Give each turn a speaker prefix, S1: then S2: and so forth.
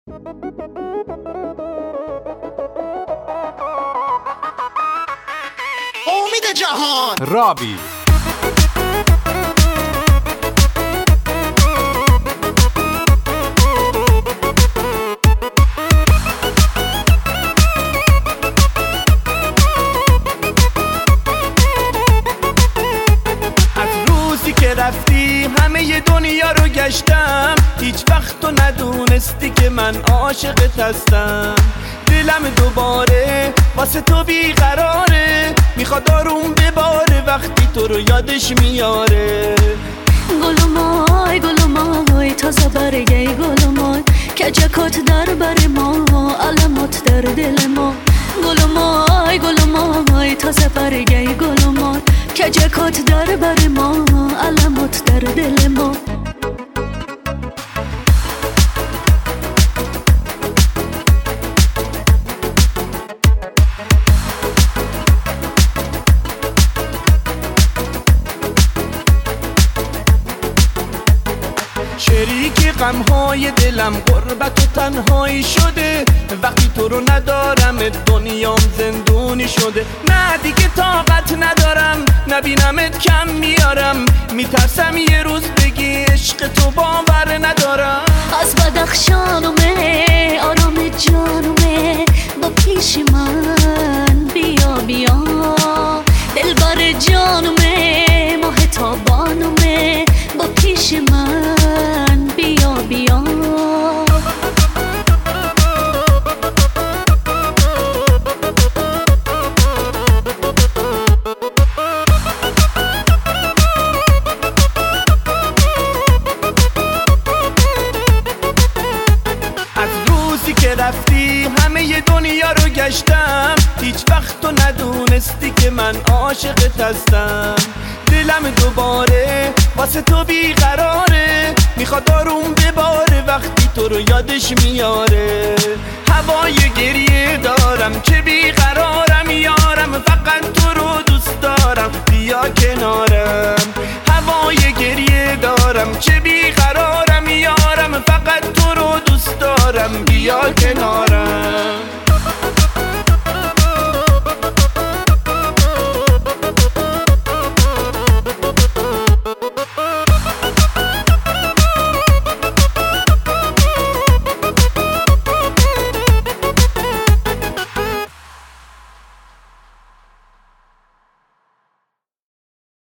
S1: امید جهان
S2: رابی
S3: که رفتی همه دنیا رو گشتم، هیچ وقت تو ندونستی که من عاشقت هستم. دلم دوباره واسه تو بیقراره، میخواد آروم بباره وقتی تو رو یادش میاره.
S4: گل مای تازه برگی گل مای که جکات در بر ما علمات در دل ما. گل مای تازه برگی گل مای که جکات در بر ما علمات در دل ما.
S3: شریک غمهای دلم غربت و تنهایی شده، وقتی تو رو ندارم دنیام زندونی شده. نه دیگه طاقت ندارم نبینمت کم میارم، میترسم یه روز بگی عشق تو باور ندارم.
S4: از بدخشانومه آرام جانومه با پیش من بیا دلبر جانومه ماه تابانومه با پیش من بیا
S3: که رفتی همه دنیا رو گشتم، هیچ وقت تو ندونستی که من عاشقت هستم. دلم دوباره واسه تو بیقراره، میخواد آروم بباره وقتی تو رو یادش میاره. هوای گریه دارم که بیقرارم یارم، فقط تو رو دوست دارم بیا کنارم. هوای گریه دارم که بیقرارم یارم، فقط تو رو دوست دارم بیا کنارم.